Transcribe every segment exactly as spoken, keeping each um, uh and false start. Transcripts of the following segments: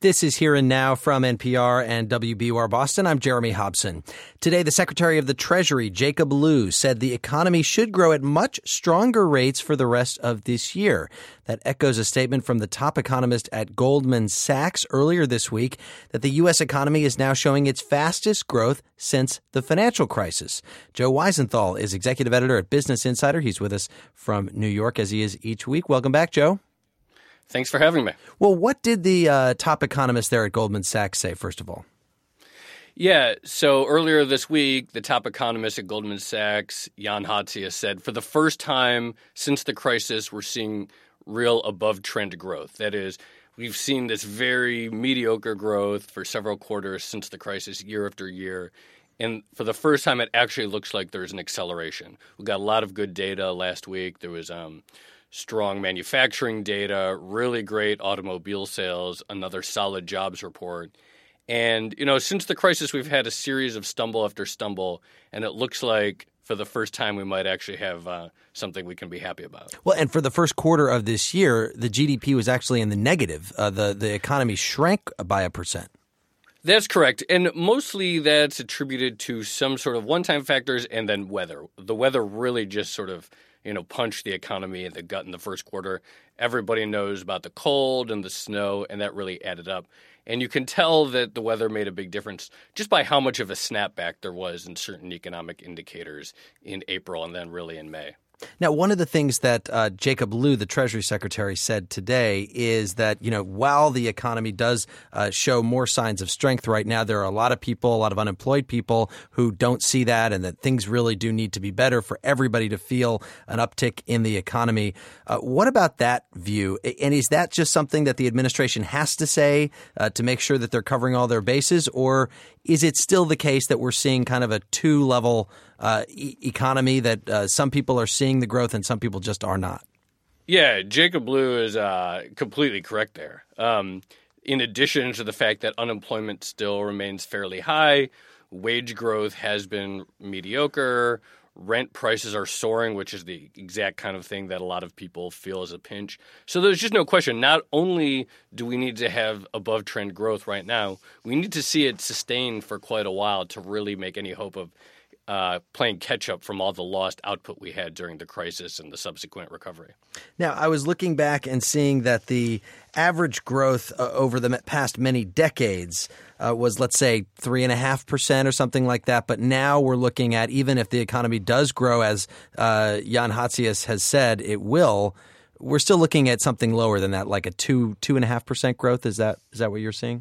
This is Here and Now from N P R and W B U R Boston. I'm Jeremy Hobson. Today, the Secretary of the Treasury, Jacob Lew, said the economy should grow at much stronger rates for the rest of this year. That echoes a statement from the top economist at Goldman Sachs earlier this week that the U S economy is now showing its fastest growth since the financial crisis. Joe Weisenthal is executive editor at Business Insider. He's with us from New York, as he is each week. Welcome back, Joe. Thanks for having me. Well, what did the uh, top economist there at Goldman Sachs say, first of all? Yeah, so earlier this week, the top economist at Goldman Sachs, Jan Hatzius, said for the first time since the crisis, we're seeing real above-trend growth. That is, we've seen this very mediocre growth for several quarters since the crisis, year after year. And for the first time, it actually looks like there's an acceleration. We got a lot of good data last week. There was um, strong manufacturing data, really great automobile sales, another solid jobs report. And, you know, since the crisis, we've had a series of stumble after stumble, and it looks like for the first time we might actually have uh, something we can be happy about. Well, and for the first quarter of this year, the G D P was actually in the negative. Uh, the, the economy shrank by a percent. That's correct. And mostly that's attributed to some sort of one-time factors and then weather. The weather really just sort of, you know, punched the economy in the gut in the first quarter. Everybody knows about the cold and the snow, and that really added up. And you can tell that the weather made a big difference just by how much of a snapback there was in certain economic indicators in April and then really in May. Now, one of the things that uh, Jacob Lew, the Treasury Secretary, said today is that, you know, while the economy does uh, show more signs of strength right now, there are a lot of people, a lot of unemployed people who don't see that, and that things really do need to be better for everybody to feel an uptick in the economy. Uh, what about that view? And is that just something that the administration has to say uh, to make sure that they're covering all their bases? Or is it still the case that we're seeing kind of a two-level uh, e- economy that uh, some people are seeing the growth and some people just are not? Yeah, Jacob Lew is uh, completely correct there. Um, in addition to the fact that unemployment still remains fairly high, wage growth has been mediocre, rent prices are soaring, which is the exact kind of thing that a lot of people feel is a pinch. So there's just no question. Not only do we need to have above-trend growth right now, we need to see it sustained for quite a while to really make any hope of Uh, playing catch-up from all the lost output we had during the crisis and the subsequent recovery. Now, I was looking back and seeing that the average growth uh, over the past many decades uh, was, let's say, three point five percent or something like that. But now we're looking at, even if the economy does grow, as uh, Jan Hatzius has said it will, we're still looking at something lower than that, like a two, two point five percent growth. Is that is that what you're seeing?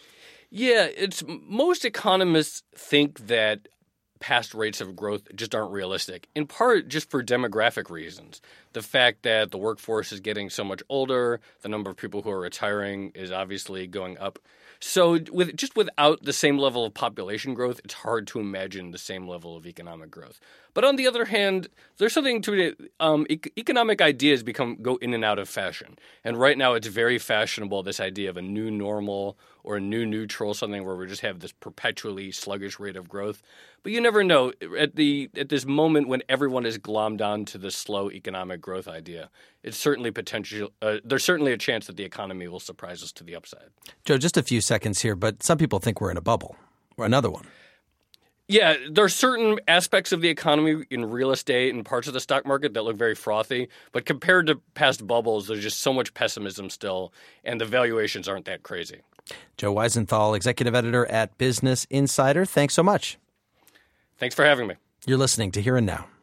Yeah, it's most economists think that past rates of growth just aren't realistic, in part just for demographic reasons. The fact that the workforce is getting so much older, the number of people who are retiring is obviously going up. So with just without the same level of population growth, it's hard to imagine the same level of economic growth. But on the other hand, there's something to it. Um, e- economic ideas become go in and out of fashion. And right now it's very fashionable, this idea of a new normal or a new neutral, something where we just have this perpetually sluggish rate of growth. But you never know. At the at this moment when everyone is glommed onto the slow economic growth idea, it's certainly potential. Uh, there's certainly a chance that the economy will surprise us to the upside. Joe, just a few seconds here, but some people think we're in a bubble or another one. Yeah, there are certain aspects of the economy in real estate and parts of the stock market that look very frothy. But compared to past bubbles, there's just so much pessimism still, and the valuations aren't that crazy. Joe Weisenthal, executive editor at Business Insider. Thanks so much. Thanks for having me. You're listening to Here and Now.